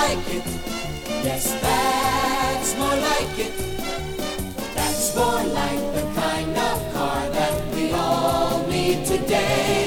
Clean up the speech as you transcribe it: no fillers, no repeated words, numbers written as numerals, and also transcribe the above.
like it. Yes, that's more like it. That's more like the kind of car that we all need today.